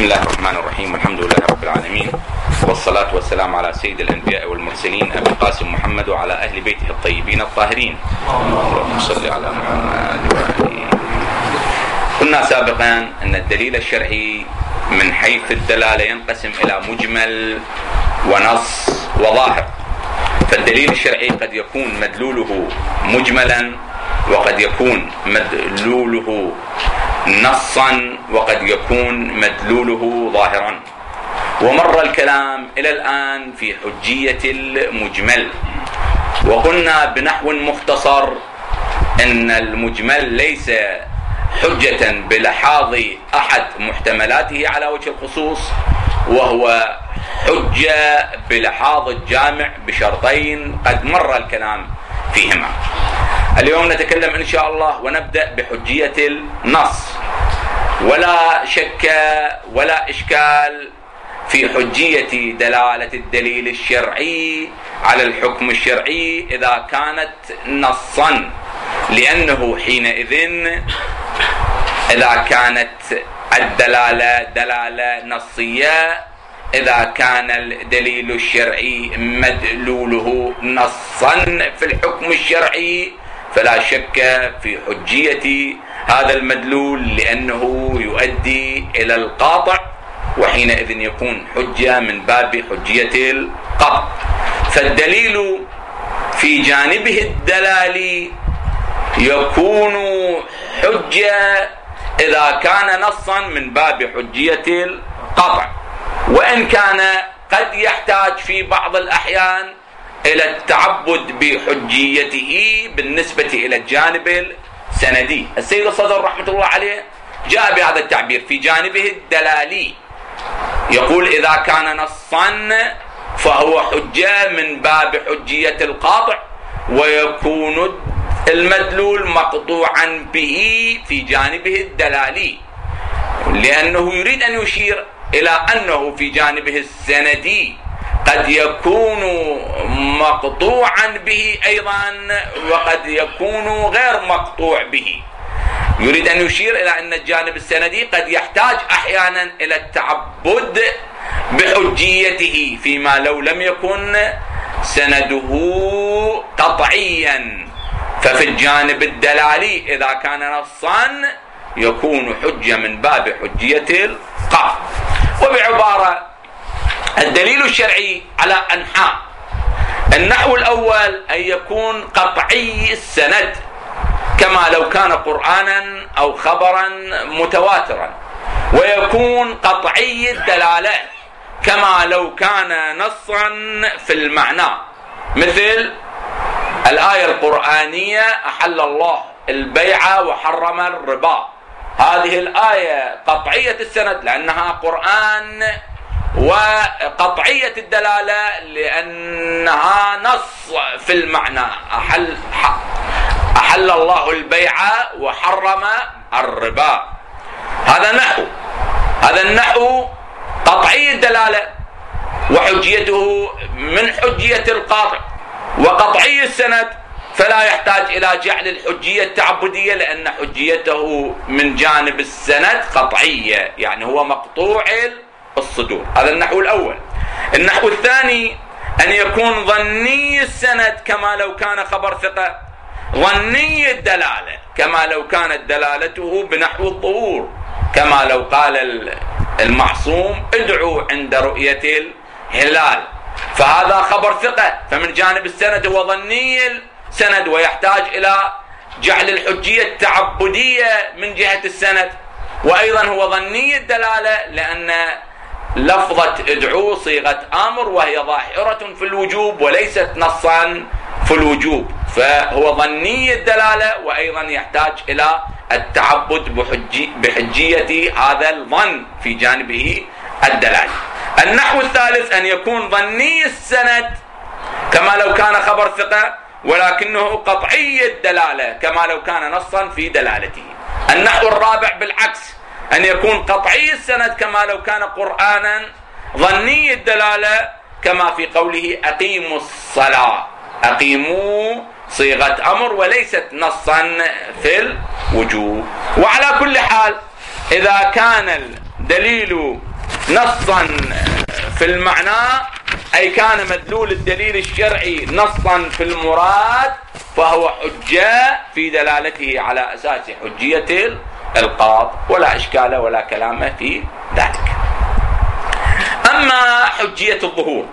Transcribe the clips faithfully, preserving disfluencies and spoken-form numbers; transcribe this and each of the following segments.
بسم الله الرحمن الرحيم، والحمد لله رب العالمين، والصلاة والسلام على سيد الأنبياء والمرسلين أبي القاسم محمد وعلى أهل بيته الطيبين الطاهرين. اللهم صل على محمد وآله. قلنا سابقا أن الدليل الشرعي من حيث الدلالة ينقسم إلى مجمل ونص وظاهر. فالدليل الشرعي قد يكون مدلوله مجملا، وقد يكون مدلوله نصا، وقد يكون مدلوله ظاهرا. ومر الكلام إلى الآن في حجية المجمل، وقلنا بنحو مختصر إن المجمل ليس حجة بلحاظ أحد محتملاته على وجه الخصوص، وهو حجة بلحاظ الجامع بشرطين قد مر الكلام فيهما. اليوم نتكلم إن شاء الله ونبدأ بحجية النص. ولا شك ولا إشكال في حجية دلالة الدليل الشرعي على الحكم الشرعي إذا كانت نصا، لأنه حينئذ إذا كانت الدلالة دلالة نصية، إذا كان الدليل الشرعي مدلوله نصا في الحكم الشرعي، فلا شك في حجية هذا المدلول، لأنه يؤدي إلى القاطع، وحينئذ يكون حجة من باب حجية القطع. فالدليل في جانبه الدلالي يكون حجة إذا كان نصا من باب حجية القطع، وإن كان قد يحتاج في بعض الأحيان إلى التعبد بحجيته بالنسبة إلى الجانب السندي. السيد الصدر رحمة الله عليه جاء بهذا التعبير في جانبه الدلالي، يقول إذا كان نصا فهو حجة من باب حجية القاطع، ويكون المدلول مقطوعا به في جانبه الدلالي، لأنه يريد أن يشير إلى أنه في جانبه السندي قد يكون مقطوعا به أيضا، وقد يكون غير مقطوع به. يريد أن يشير إلى أن الجانب السندي قد يحتاج أحيانا إلى التعبد بحجيته، فيما لو لم يكن سنده قطعيا. ففي الجانب الدلالي إذا كان نصا يكون حجة من باب حجية القطع. وبعبارة، الدليل الشرعي على أنحاء. النحو الأول أن يكون قطعي السند، كما لو كان قرآنا أو خبرا متواترا، ويكون قطعي الدلالة كما لو كان نصا في المعنى، مثل الآية القرآنية أحل الله البيع وحرم الربا. هذه الآية قطعية السند لأنها قرآن، وقطعية الدلالة لأنها نص في المعنى، أحل, أحل الله البيع وحرم الربا. هذا نحو، هذا النحو قطعي الدلالة، وحجيته من حجية القاطع، وقطعي السند فلا يحتاج إلى جعل الحجية التعبدية، لأن حجيته من جانب السند قطعية، يعني هو مقطوع الصدور. هذا النحو الأول. النحو الثاني أن يكون ظني السند كما لو كان خبر ثقة، ظني الدلالة كما لو كانت دلالته بنحو الظهور، كما لو قال المعصوم ادعوا عند رؤية الهلال، فهذا خبر ثقة، فمن جانب السند هو ظني السند، ويحتاج إلى جعل الحجية التعبدية من جهة السند. وأيضا هو ظني الدلالة لأن لفظة ادعو صيغة أمر، وهي ظاهرة في الوجوب وليست نصا في الوجوب، فهو ظني الدلالة، وأيضا يحتاج إلى التعبد بحجي بحجية هذا الظن في جانبه الدلالة. النحو الثالث أن يكون ظني السند كما لو كان خبر ثقة، ولكنه قطعي الدلالة كما لو كان نصا في دلالته. النحو الرابع بالعكس، أن يكون قطعي السند كما لو كان قرآنا، ظني الدلالة كما في قوله أقيموا الصلاة، أقيموا صيغة أمر وليست نصا في الوجوب. وعلى كل حال إذا كان الدليل نصا في المعنى أي كان مدلول الدليل الشرعي نصا في المراد فهو حجة في دلالته على أساس حجية القاط، ولا إشكال ولا كلام في ذلك. أما حجية الظهور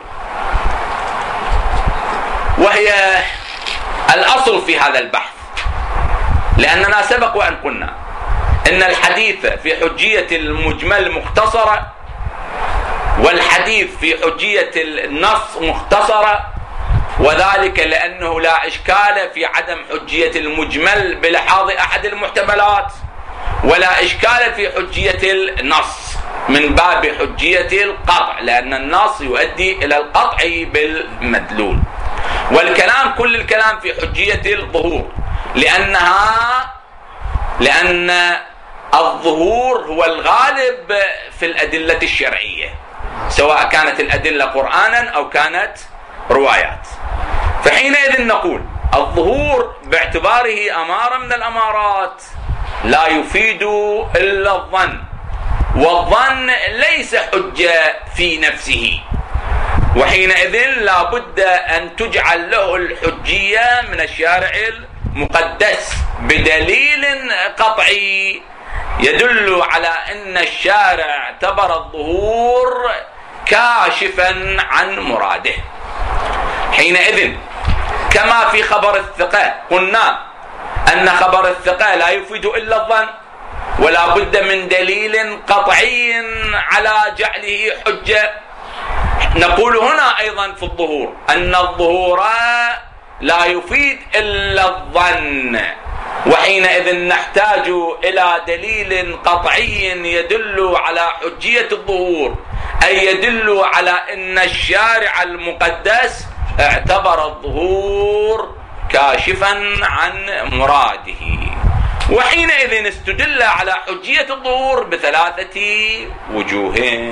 وهي الأصل في هذا البحث، لأننا سبق وأن قلنا إن الحديث في حجية المجمل مختصرة، والحديث في حجية النص مختصرة، وذلك لأنه لا إشكال في عدم حجية المجمل بلحاظ أحد المحتملات، ولا إشكال في حجية النص من باب حجية القطع، لأن النص يؤدي إلى القطع بالمدلول. والكلام كل الكلام في حجية الظهور، لأنها لأن الظهور هو الغالب في الأدلة الشرعية، سواء كانت الأدلة قرآنا أو كانت روايات. فحينئذ نقول الظهور باعتباره أمارة من الأمارات لا يفيد إلا الظن، والظن ليس حجة في نفسه، وحينئذ لا بد أن تجعل له الحجية من الشارع المقدس بدليل قطعي يدل على أن الشارع اعتبر الظهور كاشفا عن مراده. حينئذ كما في خبر الثقة قلنا أن خبر الثقة لا يفيد إلا الظن، ولا بد من دليل قطعي على جعله حجة. نقول هنا أيضا في الظهور أن الظهور لا يفيد إلا الظن، وحينئذ نحتاج إلى دليل قطعي يدل على حجية الظهور، أي يدل على أن الشارع المقدس اعتبر الظهور كاشفا عن مراده. وحينئذ استدل على حجية الظهور بثلاثة وجوه.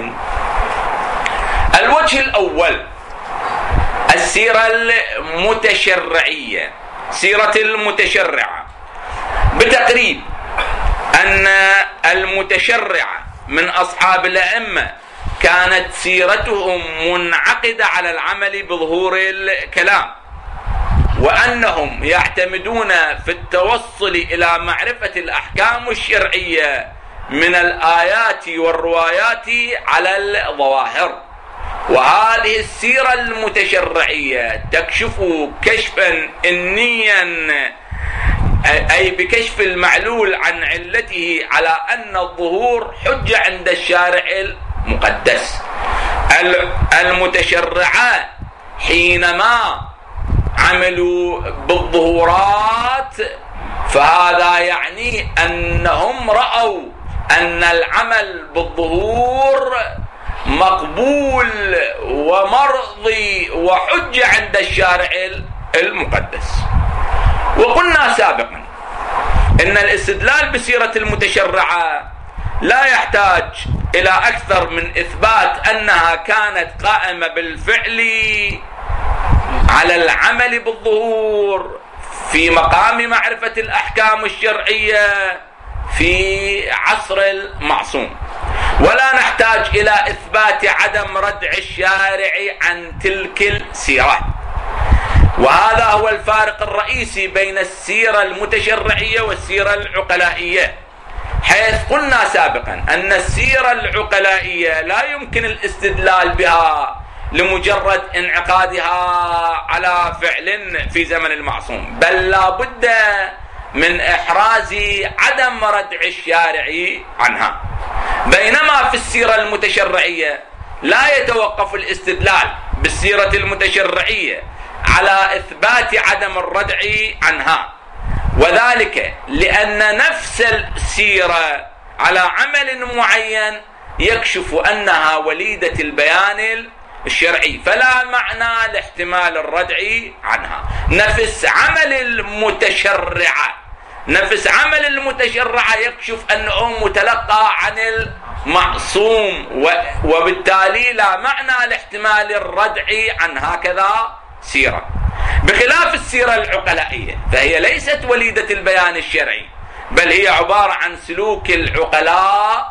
الوجه الأول السيرة المتشرعية، سيرة المتشرعة، بتقريب أن المتشرعة من أصحاب الأئمة كانت سيرتهم منعقدة على العمل بظهور الكلام، وأنهم يعتمدون في التوصل إلى معرفة الأحكام الشرعية من الآيات والروايات على الظواهر. وهذه السيرة المتشرعية تكشف كشفا إنيا، أي بكشف المعلول عن علته، على أن الظهور حجة عند الشارع المقدس. المتشرعات حينما عملوا بالظهورات فهذا يعني أنهم رأوا أن العمل بالظهور مقبول ومرضي وحجة عند الشارع المقدس. وقلنا سابقا إن الاستدلال بسيرة المتشرعة لا يحتاج إلى أكثر من إثبات أنها كانت قائمة بالفعل على العمل بالظهور في مقام معرفة الأحكام الشرعية في عصر المعصوم، ولا نحتاج إلى إثبات عدم ردع الشارع عن تلك السيرة. وهذا هو الفارق الرئيسي بين السيرة المتشرعية والسيرة العقلائية، حيث قلنا سابقا أن السيرة العقلائية لا يمكن الاستدلال بها لمجرد انعقادها على فعل في زمن المعصوم، بل لا بد من إحراز عدم ردع الشارع عنها. بينما في السيرة المتشرعية لا يتوقف الاستدلال بالسيرة المتشرعية على إثبات عدم الردع عنها، وذلك لأن نفس السيرة على عمل معين يكشف أنها وليدة البيان الشرعي، فلا معنى لاحتمال الردع عنها. نفس عمل المتشرعة نفس عمل المتشرعة يكشف أنه متلقى عن المعصوم، وبالتالي لا معنى لاحتمال الردع عن هكذا سيرة، بخلاف السيرة العقلائية فهي ليست وليدة البيان الشرعي، بل هي عبارة عن سلوك العقلاء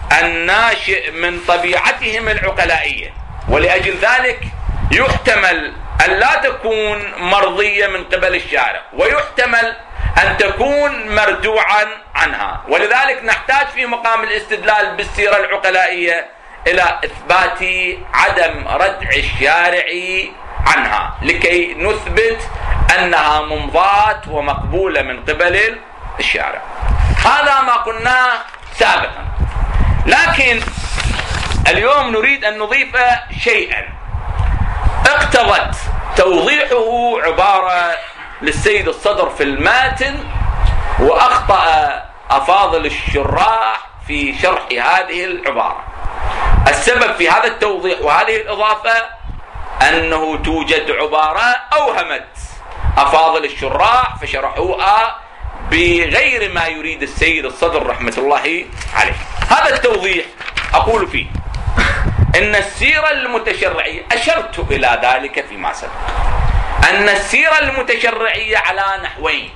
الناشئ من طبيعتهم العقلائية، ولأجل ذلك يحتمل أن لا تكون مرضية من قبل الشارع، ويحتمل أن تكون مردوعا عنها. ولذلك نحتاج في مقام الاستدلال بالسيرة العقلائية إلى إثبات عدم ردع الشارع عنها لكي نثبت أنها ممضاة ومقبولة من قبل الشارع. هذا ما قلناه سابقا، لكن اليوم نريد أن نضيف شيئا اقتضت توضيحه عبارة للسيد الصدر في الماتن، وأخطأ أفاضل الشراح في شرح هذه العبارة. السبب في هذا التوضيح وهذه الإضافة أنه توجد عبارة أوهمت أفاضل الشراح فشرحوها بغير ما يريد السيد الصدر رحمة الله عليه. هذا التوضيح أقول فيه إن السيرة المتشرعية، أشرت إلى ذلك فيما سبق، أن السيرة المتشرعية على نحوين.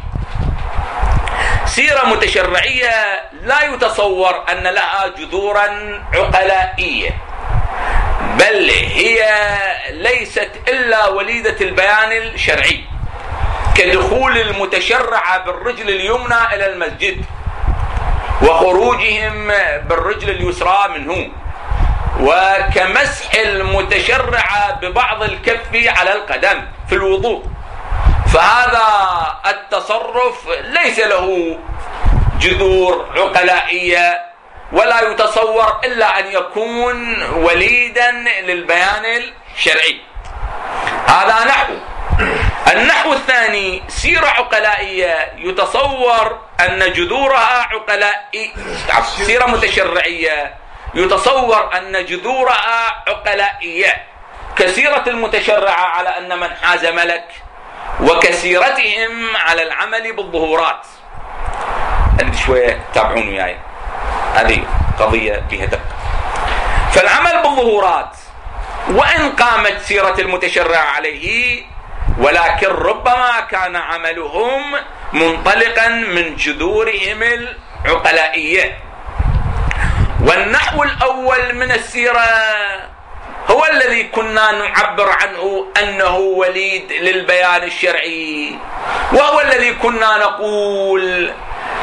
سيرة متشرعية لا يتصور أن لها جذورا عقلائية، بل هي ليست إلا وليدة البيان الشرعي، كدخول المتشرع بالرجل اليمنى إلى المسجد وخروجهم بالرجل اليسرى منه، وكمسح المتشرع ببعض الكف على القدم في الوضوء. فهذا التصرف ليس له جذور عقلائية، ولا يتصور إلا أن يكون وليدا للبيان الشرعي. هذا نحو. النحو الثاني سيرة عقلائية يتصور أن جذورها عقلائية، سيرة متشرعية يتصور أن جذورها عقلائية، كسيرة المتشرعة على أن من حاز ملك، وكسيرتهم على العمل بالظهورات. أنت شوية تابعون وياي، هذه قضية فيها دقة. فالعمل بالظهورات وإن قامت سيرة المتشرع عليه، ولكن ربما كان عملهم منطلقا من جذورهم العقلائية. والنحو الأول من السيرة هو الذي كنا نعبر عنه أنه وليد للبيان الشرعي، وهو الذي كنا نقول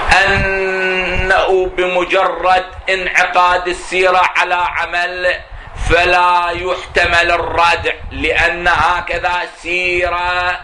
أنه بمجرد انعقاد السيرة على عمل فلا يحتمل الردع، لأن هكذا سيرة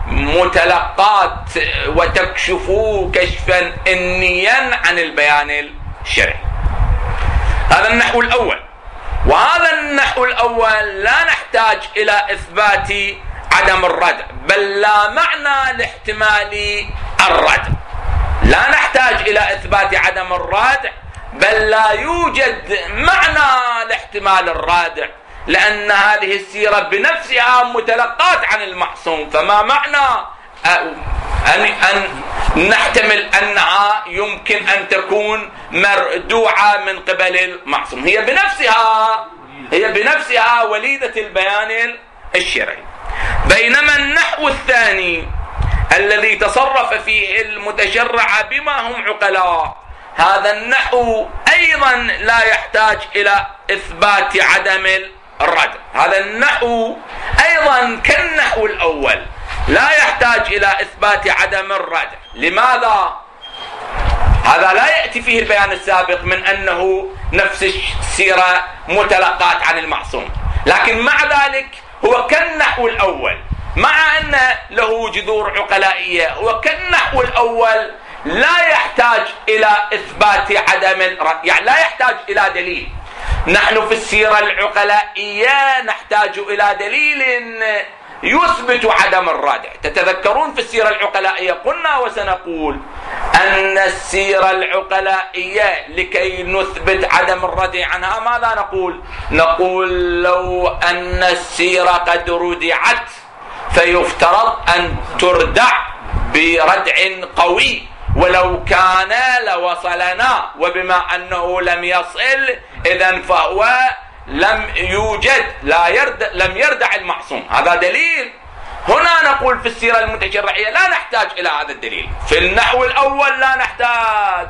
متلقات وتكشف كشفا إنيا عن البيان الشرعي. هذا النحو الأول. وهذا النحو الأول لا نحتاج إلى إثبات عدم الردع، بل لا معنى لاحتمال الردع. لا نحتاج إلى إثبات عدم الردع، بل لا يوجد معنى لاحتمال الردع، لأن هذه السيرة بنفسها متلقات عن المعصوم. فما معنى أن, أن نحتمل أنها يمكن أن تكون مردوعة من قبل المعصوم؟ هي بنفسها هي بنفسها وليدة البيان الشرعي. بينما النحو الثاني الذي تصرف فيه المتشرع بما هم عقلاء، هذا النحو أيضا لا يحتاج إلى إثبات عدم الردع. هذا النحو أيضا كالنحو الأول لا يحتاج إلى إثبات عدم الردع. لماذا؟ هذا لا يأتي فيه البيان السابق من أنه نفس السيرة متلقات عن المعصوم، لكن مع ذلك هو كالنحو الأول، مع أن له جذور عقلائية، هو كالنحو الأول لا يحتاج إلى إثبات عدم الردع، يعني لا يحتاج إلى دليل. نحن في السيرة العقلائية نحتاج إلى دليل يثبت عدم الردع. تتذكرون في السيرة العقلائية قلنا وسنقول أن السيرة العقلائية لكي نثبت عدم الردع عنها ماذا نقول؟ نقول لو أن السيرة قد ردعت فيفترض أن تردع بردع قوي، ولو كان لوصلنا، وبما أنه لم يصل إذن فهو لم يوجد، لا يرد لم يردع المعصوم. هذا دليل. هنا نقول في السيرة المتشرعية لا نحتاج إلى هذا الدليل. في النحو الأول لا نحتاج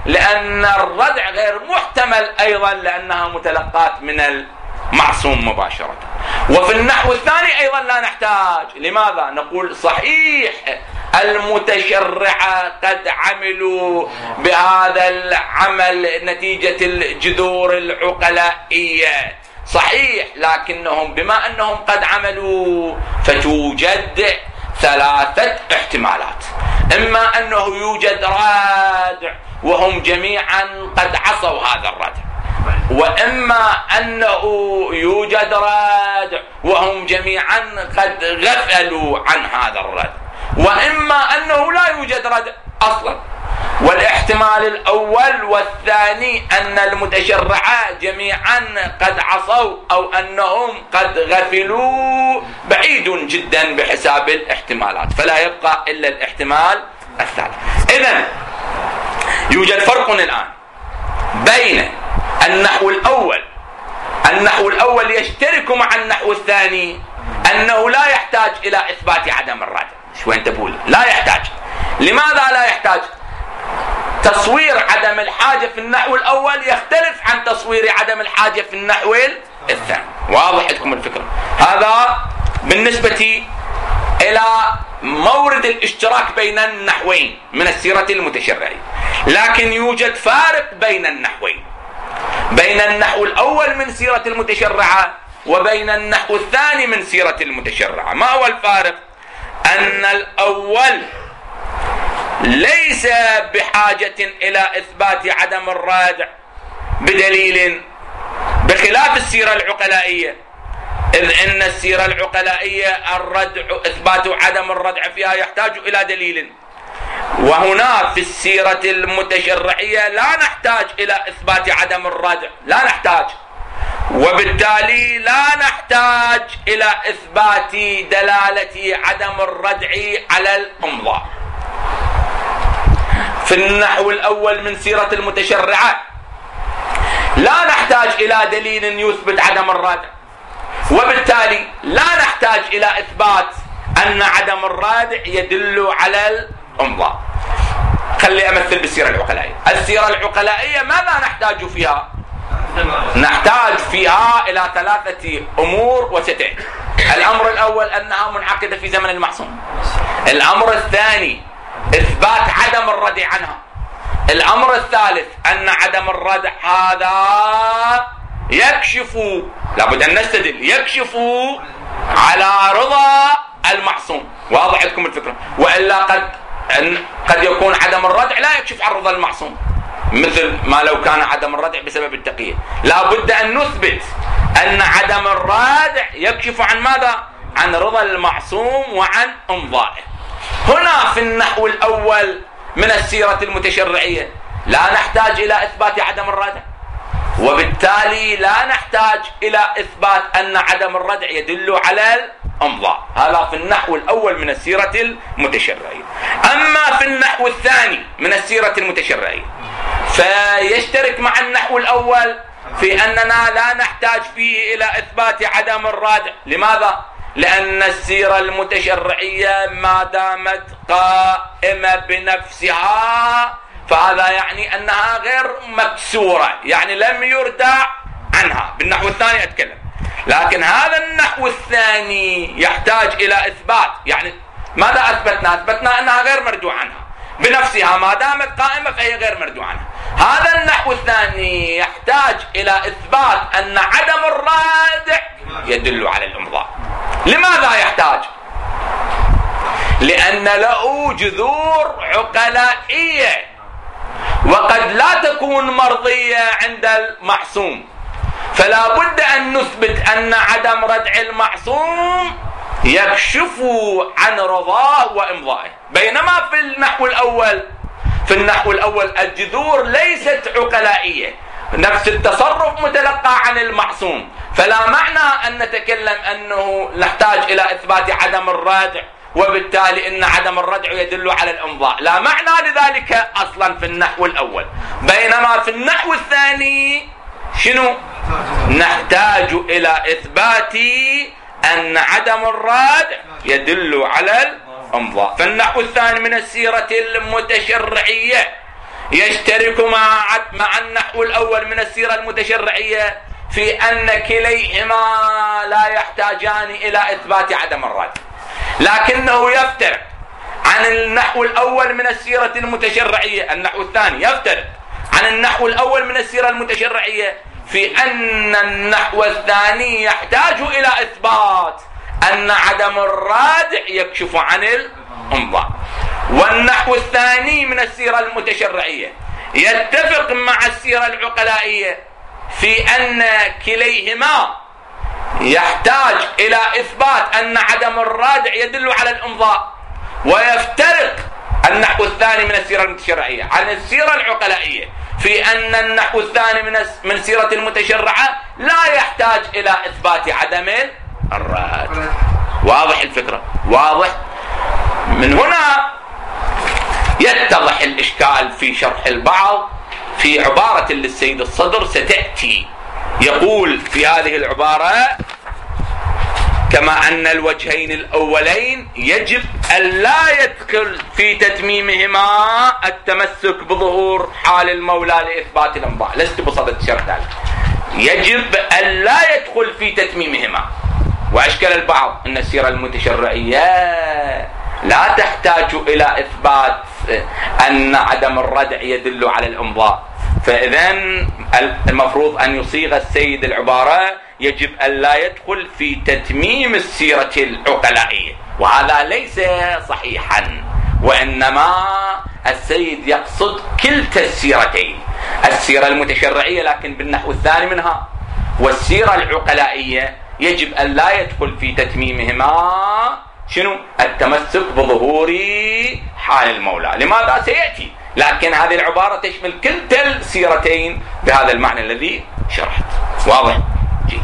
لأن الردع غير محتمل أيضا لأنها متلقات من المعصوم مباشرة. وفي النحو الثاني أيضا لا نحتاج. لماذا؟ نقول صحيح المتشرعة قد عملوا بهذا العمل نتيجة الجذور العقلائية، صحيح، لكنهم بما أنهم قد عملوا فتوجد ثلاثة احتمالات. إما أنه يوجد رادع وهم جميعا قد عصوا هذا الردع، وإما أنه يوجد رادع وهم جميعا قد غفلوا عن هذا الردع، وإما أنه لا يوجد ردع أصلا. والاحتمال الأول والثاني أن المتشرعة جميعا قد عصوا أو أنهم قد غفلوا بعيد جدا بحساب الاحتمالات، فلا يبقى إلا الاحتمال الثالث. إذن يوجد فرق الآن بين النحو الأول النحو الأول يشترك مع النحو الثاني أنه لا يحتاج إلى إثبات عدم الردع. شو أنت تقول؟ لا يحتاج. لماذا لا يحتاج؟ تصوير عدم الحاجة في النحو الأول يختلف عن تصوير عدم الحاجة في النحو الثاني. واضح لكم الفكرة؟ هذا بالنسبة إلى مورد الاشتراك بين النحوين من السيرة المتشرعية. لكن يوجد فارق بين النحوين، بين النحو الأول من سيرة المتشرعة وبين النحو الثاني من سيرة المتشرعة. ما هو الفارق؟ أن الأول ليس بحاجة إلى إثبات عدم الردع بدليل، بخلاف السيرة العقلائية، إذ إن السيرة العقلائية الردع إثبات عدم الردع فيها يحتاج إلى دليل، وهنا في السيرة المتشرعية لا نحتاج إلى إثبات عدم الردع، لا نحتاج، وبالتالي لا نحتاج إلى إثبات دلالة عدم الردع على الإمضاء. في النحو الأول من سيرة المتشرعة لا نحتاج إلى دليل يثبت عدم الردع، وبالتالي لا نحتاج إلى إثبات أن عدم الردع يدل على الإمضاء. خلي أمثل بالسيرة العقلائية. السيرة العقلائية ماذا نحتاج فيها؟ نحتاج فيها إلى ثلاثة أمور وستين. الأمر الأول أنها منعقدة في زمن المعصوم. الأمر الثاني إثبات عدم الردع عنها. الأمر الثالث أن عدم الردع هذا يكشف، لابد أن نستدل، يكشف على رضا المعصوم. واضح لكم الفكرة؟ وإلا قد قد يكون عدم الردع لا يكشف عن رضا المعصوم، مثل ما لو كان عدم الردع بسبب التقية. لابد أن نثبت أن عدم الردع يكشف عن ماذا؟ عن رضا المعصوم وعن إمضائه. هنا في النحو الأول من السيرة المتشرعية لا نحتاج إلى إثبات عدم الردع، وبالتالي لا نحتاج إلى إثبات أن عدم الردع يدل على الإمضاء. هذا في النحو الأول من السيرة المتشرعية. أما في النحو الثاني من السيرة المتشرعية فيشترك مع النحو الأول في أننا لا نحتاج فيه إلى إثبات عدم الردع. لماذا؟ لأن السيرة المتشرعية ما دامت قائمة بنفسها فهذا يعني أنها غير مكسورة، يعني لم يردع عنها. بالنحو الثاني أتكلم. لكن هذا النحو الثاني يحتاج إلى إثبات. يعني ماذا أثبتنا؟ أثبتنا أنها غير مردوع عنها بنفسها، ما دامت قائمة فهي غير مردوع عنها. هذا النحو الثاني يحتاج إلى إثبات أن عدم الرادع يدل على الإمضاء. لماذا يحتاج؟ لأن له جذور عقلائية وقد لا تكون مرضية عند المعصوم، فلا بد أن نثبت أن عدم ردع المعصوم يكشف عن رضاه وإمضائه. بينما في النحو الأول في النحو الأول الجذور ليست عقلائية، نفس التصرف متلقى عن المعصوم، فلا معنى أن نتكلم أنه نحتاج إلى إثبات عدم الردع وبالتالي إن عدم الردع يدل على الإمضاء. لا معنى لذلك أصلا في النحو الأول. بينما في النحو الثاني شنو؟ نحتاج إلى إثبات أن عدم الردع يدل على الإمضاء. فالنحو الثاني من السيرة المتشرعية يشترك مع مع النحو الأول من السيرة المتشرعية في أن كليهما لا يحتاجان إلى إثبات عدم الرد، لكنه يفترق عن النحو الأول من السيرة المتشرعية. النحو الثاني يفترق عن النحو الأول من السيرة المتشرعية في أن النحو الثاني يحتاج إلى إثبات أن عدم الرادع يكشف عن الإمضاء، والنحو الثاني من السيرة المتشرعية يتفق مع السيرة العقلائية في أن كليهما يحتاج إلى إثبات أن عدم الرادع يدل على الإمضاء، ويفترق النحو الثاني من السيرة المتشرعية عن السيرة العقلائية في أن النحو الثاني من من سيرة المتشرعة لا يحتاج إلى إثبات عدم الرد. واضح الفكرة؟ واضح؟ من هنا يتضح الإشكال في شرح البعض في عبارة للسيد الصدر ستأتي. يقول في هذه العبارة: كما أن الوجهين الأولين يجب أن لا يدخل في تتميمهما التمسك بظهور حال المولى لإثبات الإمضاء. لست بصدد شرح ذلك. يجب أن لا يدخل في تتميمهما. وأشكل البعض أن السيرة المتشرعية لا تحتاج إلى إثبات أن عدم الردع يدل على الإمضاء، فإذا المفروض أن يصيغ السيد العبارة: يجب أن لا يدخل في تتميم السيرة العقلائية، وهذا ليس صحيحا، وإنما السيد يقصد كلتا السيرتين، السيرة المتشرعية لكن بالنحو الثاني منها، والسيرة العقلائية يجب أن لا يدخل في تتميمهما شنو؟ التمسك بظهور حال المولى. لماذا؟ سيأتي، لكن هذه العبارة تشمل كلتا السيرتين بهذا المعنى الذي شرحت. واضح؟ جيد.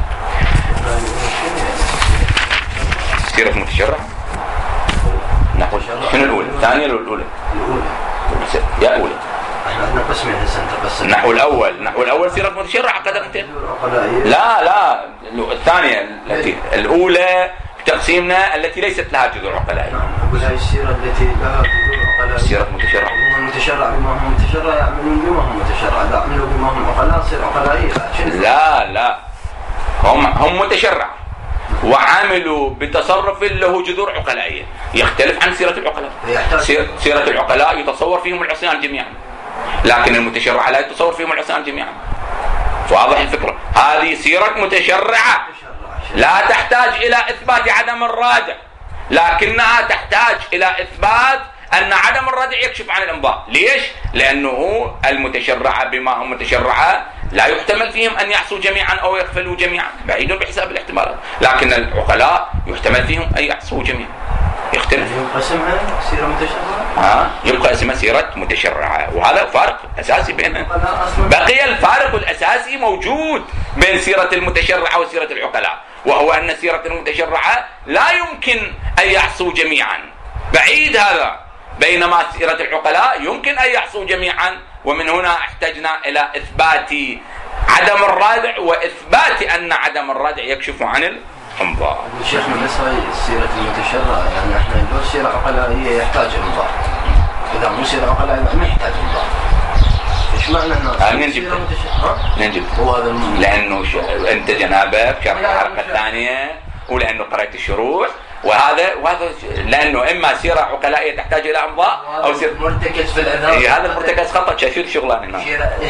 سيرة متشرعة نحو شنو الأولى؟ الثانية ولا الأولى؟ الأولى. يا أولى. احنا عندنا قسمين هسه نتقسم. النحو الأول، النحو الأول سيرة متشرعة قدر انت. لا لا الثانية التي الأولى تقسيمنا التي ليست لها جذور عقلائية. نعم، أقول هاي السيرة التي لها جذور عقلائية. السيرة المتشرعة. هم المتشرع بما هم متشرع يعملون بما هم متشرع، لا يعملوا بما هم عقلاء تصير عقلائية. لا لا هم هم متشرع وعملوا بتصرف له جذور عقلائية، يختلف عن سيرة العقلاء. سيرة العقلاء يتصور فيهم العصيان جميعا، لكن المتشرع لا يتصور فيهم العصيان جميعا. واضح الفكرة؟ هذه سيرة متشرعة لا تحتاج إلى إثبات عدم الرادع، لكنها تحتاج إلى إثبات أن عدم الردع يكشف عن الإمضاء. ليش؟ لأنه المتشرعة بما هم متشرعة لا يحتمل فيهم أن يعصوا جميعا أو يغفلوا جميعا، بعيد بحساب الاحتمالات، لكن العقلاء يحتمل فيهم أن يعصوا جميعا. يختلف. يبقى اسمها سيرة متشرعة. ها يبقى اسمها سيرة متشرعة، وهذا فارق أساسي بينها. بقي الفارق الأساسي موجود بين سيرة المتشرعة وسيرة العقلاء، وهو أن سيرة المتشرعة لا يمكن أن يعصوا جميعا، بعيد هذا، بينما سيرة العقلاء يمكن أن يعصوا جميعا. ومن هنا احتجنا إلى إثبات عدم الردع وإثبات أن عدم الردع يكشف عن الإمضاء. الشيخ من هاي السيرة المتشرعة يعني احنا لو سيرة عقلائية يحتاج إمضاء، إذا مو سيرة عقلائية ما يحتاج إمضاء. إيش معنى هنا؟ منين جبت؟ منين جبت؟ هو هذا لأنه ش... أنت جنابك شرح الحلقة الثانية، ولأنه قرأت الشروح، وهذا وهذا لأنه إما سيرة عقلائية تحتاج إلى إمضاء أو سيرة مرتكز في الأذهان. إيه هذا المرتكز خطأ شاشير شغلان هنا.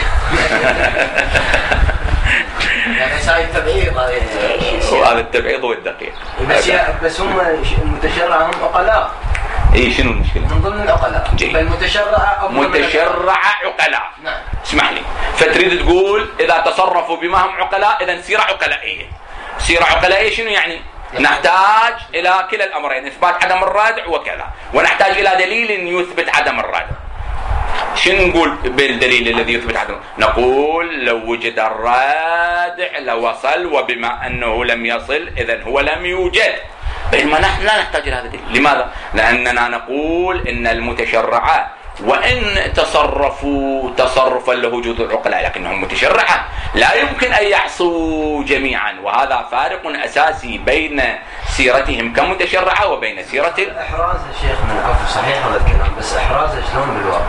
يعني ساي التبعيض وهذا التبعيض والدقيق. بس بس هم المتشرع هم عقلاء. اي شنو المشكله؟ من ضمن العقلاء. فالمتشرع متشرع عقلاء. نعم. اسمح لي، فتريد تقول اذا تصرفوا بما هم عقلاء اذا سيره عقلائيه. سيره عقلائيه شنو يعني؟ نحتاج الى كلا الامرين، اثبات عدم الردع وكذا، ونحتاج الى دليل يثبت عدم الردع. شنو نقول بالدليل الذي يثبت عدم؟ نقول لو وجد الرادع لوصل، وبما انه لم يصل اذا هو لم يوجد، بينما نحن لا نحتاج الى هذا الدليل. لماذا؟ لاننا نقول ان المتشرعات وان تصرفوا تصرفا له جذور عقلاء لكنهم متشرعه لا يمكن ان يعصوا جميعا، وهذا فارق اساسي بين سيرتهم كمتشرعه وبين سيره احراز الشيخ من العفو. صحيح هذا الكلام، بس احراز شلون بالواقع؟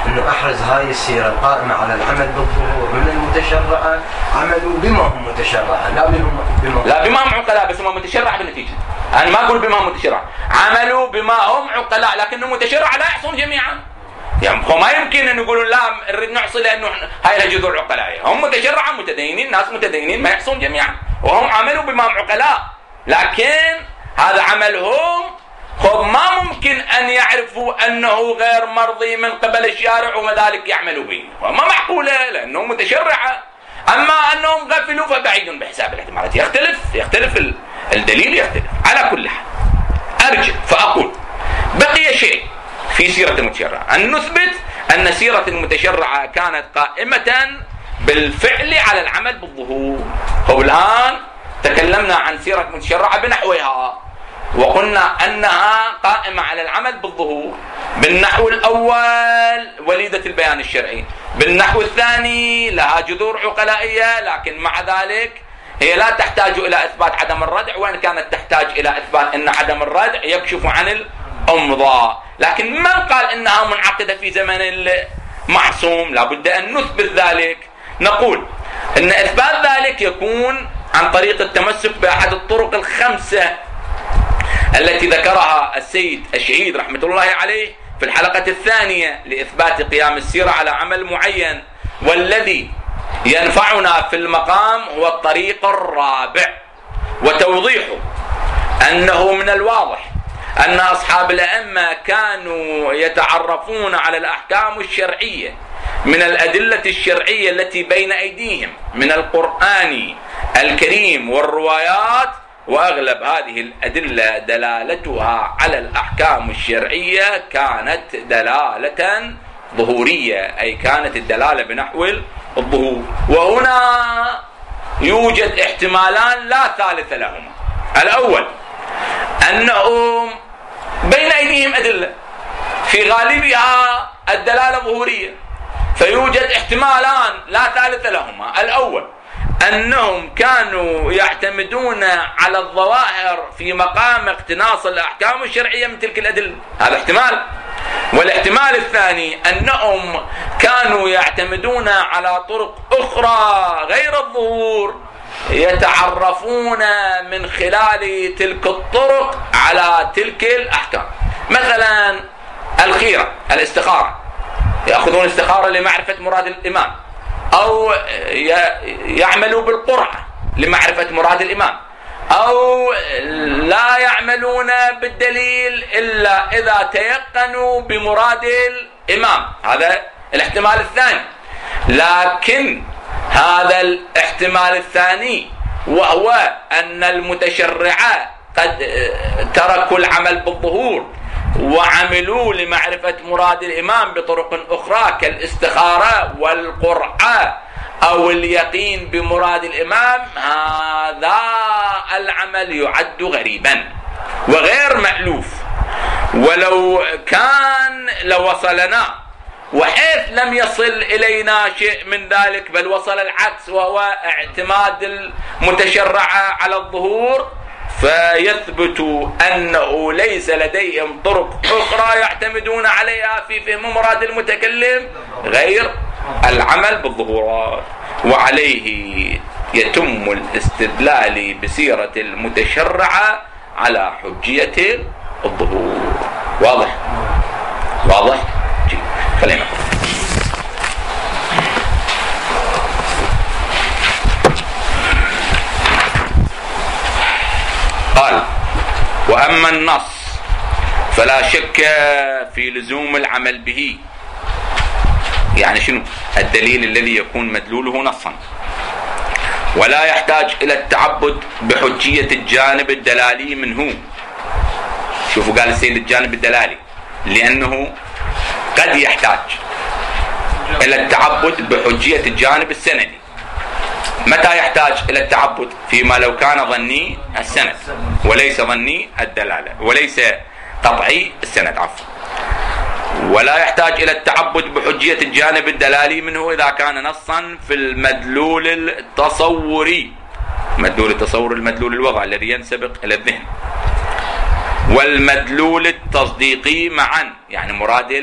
انه احرز هاي السيره القائمه على العمل بالظهور من المتشرعه عملوا بما هم متشرعه لا بما بما لا بما هم عقلاء بس هم متشرع بالنتيجه. انا ما اقول بما هم متشرع، عملوا بما هم عقلاء لكنهم متشرع لا يحصون جميعا. يعني هو ما يمكن ان يقولون لا نريد نحصل لانه هاي الجذور عقلاء، هم متشرعا متدينين، ناس متدينين ما يحصون جميعا، وهم عملوا بما هم عقلاء لكن هذا عملهم خب ما ممكن أن يعرفوا أنه غير مرضي من قبل الشارع وما ذلك يعملوا به، وما معقولة لأنهم متشرعة. أما أنهم غفلوا فبعيد بحساب الاحتمالات. يختلف يختلف الدليل يختلف. على كل حال أرجع فأقول بقي شيء في سيرة المتشرعة، أن نثبت أن سيرة المتشرعة كانت قائمة بالفعل على العمل بالظهور. هو الآن تكلمنا عن سيرة المتشرعة بنحوها وقلنا أنها قائمة على العمل بالظهور. بالنحو الأول وليدة البيان الشرعي، بالنحو الثاني لها جذور عقلائية لكن مع ذلك هي لا تحتاج إلى إثبات عدم الردع، وإن كانت تحتاج إلى إثبات أن عدم الردع يكشف عن الأمضاء. لكن من قال أنها منعقدة في زمن المعصوم؟ لابد أن نثبت ذلك. نقول أن إثبات ذلك يكون عن طريق التمسك بأحد الطرق الخمسة التي ذكرها السيد الشهيد رحمة الله عليه في الحلقة الثانية لإثبات قيام السيرة على عمل معين، والذي ينفعنا في المقام هو الطريق الرابع، وتوضيحه أنه من الواضح أن أصحاب الأئمة كانوا يتعرفون على الأحكام الشرعية من الأدلة الشرعية التي بين أيديهم من القرآن الكريم والروايات، وأغلب هذه الأدلة دلالتها على الأحكام الشرعية كانت دلالة ظهورية، أي كانت الدلالة بنحو الظهور. وهنا يوجد احتمالان لا ثالث لهما. الأول أنهم بين أيديهم أدلة في غالبها الدلالة ظهورية، فيوجد احتمالان لا ثالث لهما. الأول أنهم كانوا يعتمدون على الظواهر في مقام اقتناص الأحكام الشرعية من تلك الأدلة، هذا احتمال. والاحتمال الثاني أنهم كانوا يعتمدون على طرق أخرى غير الظهور يتعرفون من خلال تلك الطرق على تلك الأحكام. مثلا الخيرة، الاستخارة، يأخذون استخارة لمعرفة مراد الإمام، أو يعملوا بالقرعة لمعرفة مراد الإمام، أو لا يعملون بالدليل إلا إذا تيقنوا بمراد الإمام، هذا الاحتمال الثاني. لكن هذا الاحتمال الثاني وهو أن المتشرعة قد تركوا العمل بالظهور وعملوا لمعرفة مراد الإمام بطرق أخرى كالاستخارة والقرعة أو اليقين بمراد الإمام، هذا العمل يعد غريبا وغير مألوف. ولو كان لوصلنا، وحيث لم يصل إلينا شيء من ذلك بل وصل العكس وهو اعتماد المتشرعة على الظهور، فيثبت أنه ليس لديهم طرق أخرى يعتمدون عليها في فهم مراد المتكلم غير العمل بالظهورات، وعليه يتم الاستدلال بسيرة المتشرعة على حجية الظهور. واضح؟ واضح؟ جيد. خلينا قال: وأما النص فلا شك في لزوم العمل به. يعني شنو؟ الدليل الذي يكون مدلوله نصا ولا يحتاج إلى التعبد بحجية الجانب الدلالي منه. شوفوا قال السيد الجانب الدلالي لأنه قد يحتاج إلى التعبد بحجية الجانب السندي. متى يحتاج إلى التعبد؟ فيما لو كان ظني السند وليس ظني الدلالة، وليس قطعي السند عفوا. ولا يحتاج إلى التعبد بحجية الجانب الدلالي منه إذا كان نصا في المدلول التصوري. مدلول التصور المدلول الوضع الذي ينسبق إلى الذهن، والمدلول التصديقي معا، يعني مراد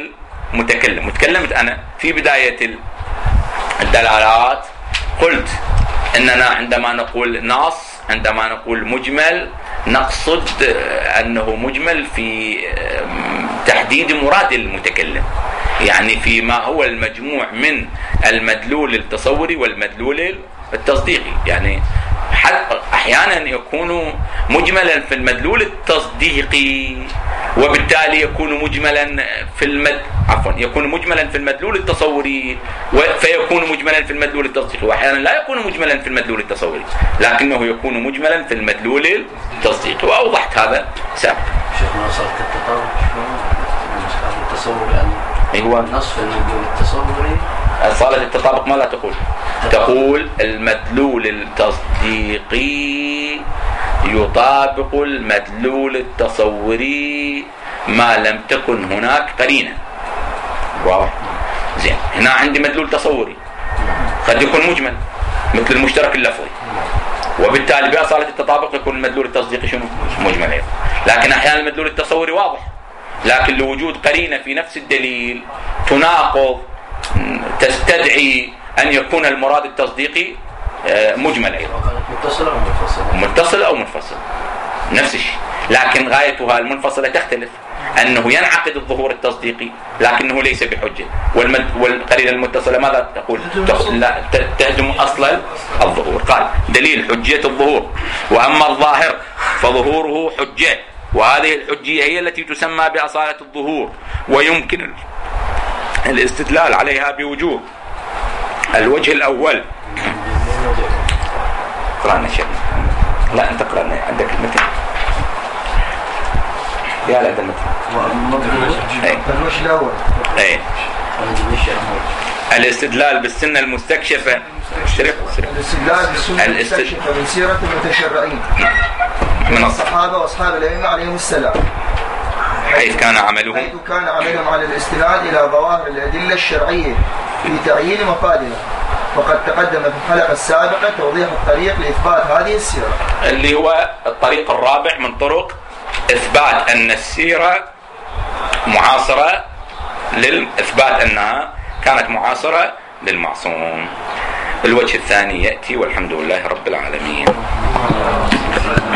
المتكلم. وتكلمت أنا في بداية الدلالات قلت أننا عندما نقول نص، عندما نقول مجمل، نقصد أنه مجمل في تحديد مراد المتكلم، يعني فيما هو المجموع من المدلول التصوري والمدلول التصديقي. يعني أحيانا يكون مجملا في المدلول التصديقي وبالتالي يكون مجملا في المد عفوا يكون مجملا في المدلول التصوري فيكون مجملا في المدلول التصديقي، واحيانا لا يكون مجملا في المدلول التصوري لكنه يكون مجملا في المدلول التصديقي. واوضحت هذا سابقا. شيخنا وصلت التطابق التصوري يعني ايوه نصف المدلول التصوري. صالة التطابق ما لا تقول تقول المدلول التصديقي يطابق المدلول التصوري ما لم تكن هناك قرينة. واضح؟ زين. هنا عندي مدلول تصوري قد يكون مجمل مثل المشترك اللفظي، وبالتالي بأصالة التطابق يكون المدلول التصديقي شنو؟ مجمل أيضا. لكن أحيانا المدلول التصوري واضح لكن لوجود قرينة في نفس الدليل تناقض تستدعي أن يكون المراد التصديقي مجمل أيضا. متصل أو منفصل؟ متصل أو منفصل نفس الشيء، لكن غايتها المنفصلة تختلف، أنه ينعقد الظهور التصديقي لكنه ليس بحجة، والقرينة المتصلة ماذا تقول؟ لا تهدم أصل الظهور. قال دليل حجية الظهور، وأما الظاهر فظهوره حجة، وهذه الحجية هي التي تسمى بأصالة الظهور، ويمكن الاستدلال عليها بوجوه. الوجه الأول قرأنا شيء لا أنت قرأنا عندك المتن يا لا ده المتن الوجه الأول أي الاستدلال بالسنة المستكشفة الاستدلال بالسنة المستكشفة من سيرة المتشرعين من الصحابة وأصحاب الأئمة عليهم السلام، حيث كان عملهم حيث كان عملهم على الاستناد إلى ظواهر الأدلة الشرعية في تعيين مفادها. وقد تقدم في الحلقة السابقة توضيح الطريق لإثبات هذه السيرة، اللي هو الطريق الرابع من طرق إثبات أن السيرة معاصرة للإثبات أنها كانت معاصرة للمعصوم. الوجه الثاني يأتي والحمد لله رب العالمين.